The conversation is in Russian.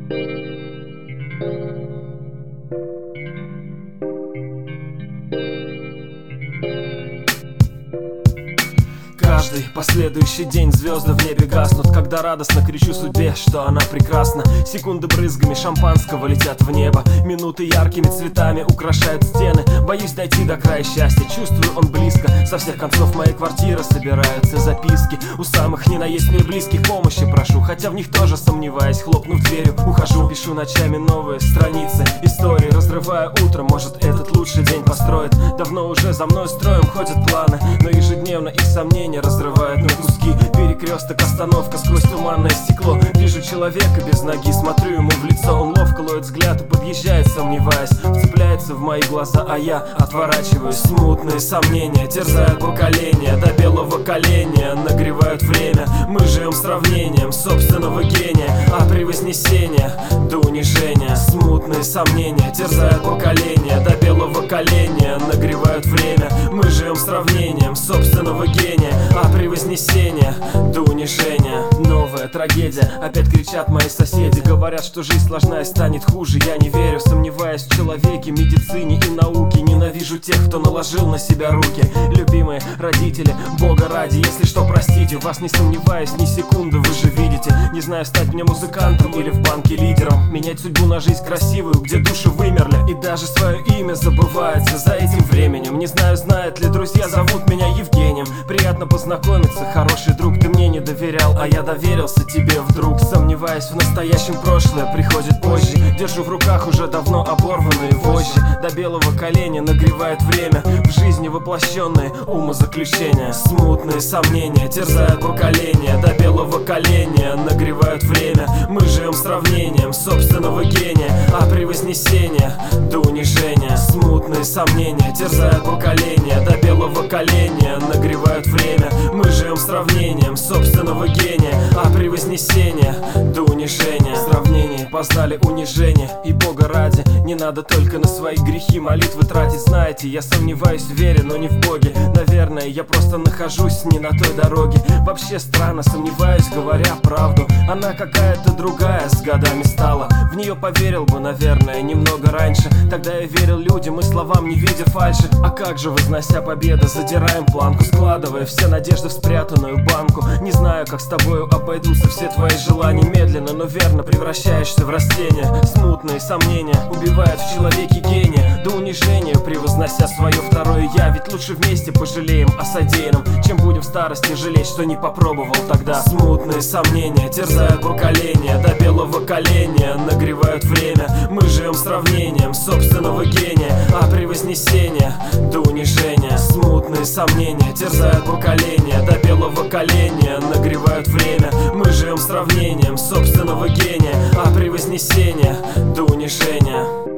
Каждый последующий день звезды в небе гаснут, когда радостно кричу судьбе, что она прекрасна. Секунды брызгами шампанского летят в небо, минуты яркими цветами украшают стены. Боюсь дойти до края счастья, чувствую, он близко. Со всех концов моей квартиры собираются записки. У самых не наесть мне близких помощи прошу, хотя в них тоже сомневаюсь. Хлопнув дверью, ухожу. Пишу ночами новые страницы истории, разрывая утро, может этот лучший день построит. Давно уже за мной строем ходят планы, но ежедневно их сомнения разрывает на куски. Перекресток, остановка, сквозь туманное стекло вижу человека без ноги, смотрю ему в лицо. Он ловко ловит взгляд и подъезжает, сомневаясь, вцепляется в мои глаза, а я отворачиваюсь. Смутные сомнения терзают поколения, до белого коленя нагревают время. Мы живем сравнением собственного гения, а при вознесении до унижения. Смутные сомнения терзают поколения, до белого коленя нагревают время. Мы живем сравнением собственного гения, а при вознесении до унижения. Новая трагедия, опять кричат мои соседи. Говорят, что жизнь сложна и станет хуже. Я не верю, сомневаюсь в человеке, медицине и науке. Ненавижу тех, кто наложил на себя руки. Любимые родители, Бога ради, если что, простите. В вас не сомневаюсь ни секунды, вы же видите. Не знаю, стать мне музыкантом или в банке лидером, менять судьбу на жизнь красивую, где души вымерли. И даже свое имя забывается за этим временем. Не знаю, знают ли друзья, зовут меня Евгением. Приятно познакомиться, хороший друг. Ты мне не доверял, а я доверился тебе вдруг. Сомневаясь в настоящем, прошлое приходит позже. Держу в руках уже давно оборванные вожжи. До белого коленя нагревает время, в жизни воплощенные умозаключения. Смутные сомнения терзают поколения, до белого коленя нагревают время. Мы живем сравнением собственного гения, а при вознесении до унижения. Смутные сомнения терзают поколения, до белого коленя нагревают время. Мы живем сравнением собственного гения, а при вознесении до унижения. В сравнении познали унижение, и Бога ради не надо только на свои грехи молитвы тратить. Знаете, я сомневаюсь в вере, но не в Боге. Наверное, я просто нахожусь не на той дороге. Вообще странно, сомневаюсь, говоря правду. Она какая-то другая с годами стала. В нее поверил бы, наверное, немного раньше. Тогда я верил людям и словам, не видя фальши. А как же, вознося победы, задираем планку, складывая все надежды в спрятанную банку. Не знаю, как с тобою обойдутся все твои желания. Медленно, но верно превращаешься в растение. Смутные сомнения убивают в человеке гения, до унижения превознося свое второе я. Ведь лучше вместе пожалеем о содеянном, чем будем в старости жалеть, что не попробовал тогда. Смутные сомнения терзают поколения, до белого коленя нагревают время. Мы живем сравнением собственного гения, а при вознесении до унижения. Смутные сомнения терзают поколения, до белого коленя нагревают время. Мы живем сравнением собственного гения, а при вознесении до унижения.